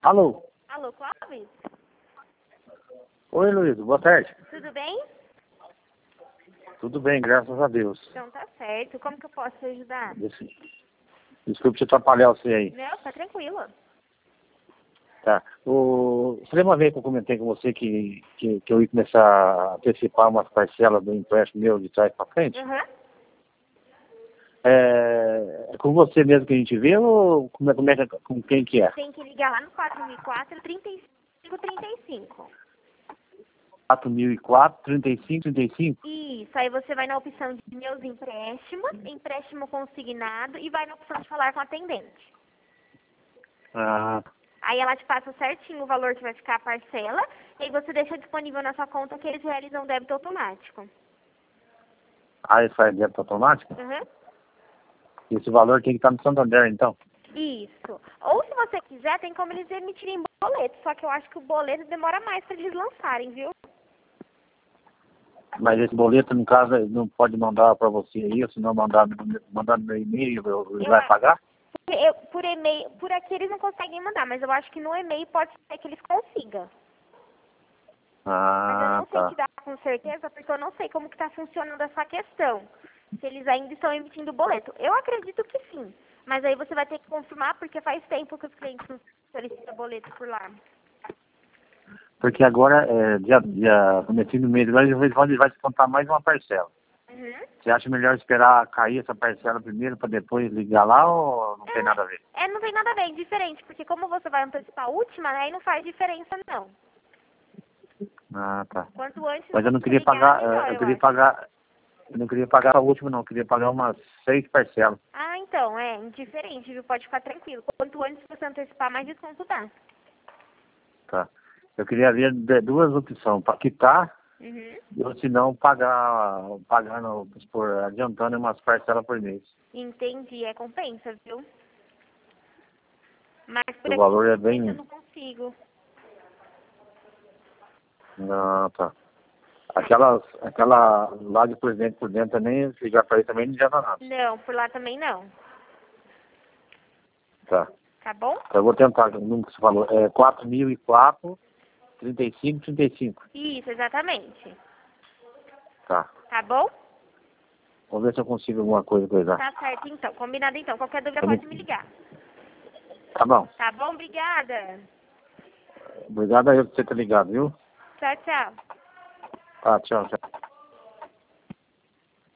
Alô? Alô, Clóvis? Oi, Luiz, boa tarde. Tudo bem? Tudo bem, graças a Deus. Então tá certo. Como que eu posso te ajudar? Desculpe te atrapalhar você aí. Não, tá tranquilo. Tá. Você lembra uma vez que eu comentei com você que eu ia começar a antecipar umas parcelas do empréstimo meu de trás para frente? Aham. É com você mesmo que a gente vê ou com quem que é? Tem que ligar lá no 4004 3535. 4004, 3535? Isso, aí você vai na opção de meus empréstimos, empréstimo consignado e vai na opção de falar com o atendente. Ah, Aí ela te passa certinho o valor que vai ficar a parcela e aí você deixa disponível na sua conta que eles realizam débito automático. aí sai débito automático? Uhum. Esse valor tem que estar no Santander, então. Isso. Ou se você quiser, tem como eles emitirem boleto, só que eu acho que o boleto demora mais para eles lançarem, viu? Mas esse boleto, no caso, não pode mandar para você aí, ou se não mandar no meu e-mail, ele vai pagar? Por e-mail, por aqui eles não conseguem mandar, mas eu acho que no e-mail pode ser que eles consigam. Mas eu Ah, não sei te tá. dar com certeza, porque eu não sei como que está funcionando essa questão. Se eles ainda estão emitindo boleto. Eu acredito que sim. Mas aí você vai ter que confirmar, porque faz tempo que os clientes não solicitam boleto por lá. Porque agora, comecinho do mês, agora ele vai descontar mais uma parcela. Uhum. Você acha melhor esperar cair essa parcela primeiro para depois ligar lá ou não tem nada a ver? Não tem nada a ver, é diferente, porque como você vai antecipar a última, né, aí não faz diferença não. Ah, tá. Quanto antes Mas eu não você queria ligar, pagar, melhor, eu eu queria acho. pagar, eu não queria pagar a última não, eu queria pagar umas 6 parcelas. Ah, então, é indiferente, viu? Pode ficar tranquilo. Quanto antes você antecipar, mais desconto dá. Tá. Eu queria ver duas opções, para quitar, Uhum. ou se não pagando, adiantando umas parcelas por mês. Entendi, compensa, viu? Mas por O aqui valor é eu bem... não consigo. Não, tá. Aquela lá de por dentro também, se ligar para ele também não adianta nada. Não, por lá também não. Tá. Tá bom? Eu vou tentar, o número que você falou, é 4004, 3535. Isso, exatamente. Tá. Tá bom? Vamos ver se eu consigo alguma coisa coisar. Tá certo então. Combinado então. Qualquer dúvida Tá pode me ligar. Tá bom. Tá bom? Obrigada. Obrigado aí por você ter ligado, viu? Tchau, tchau. Tá, tchau, tchau.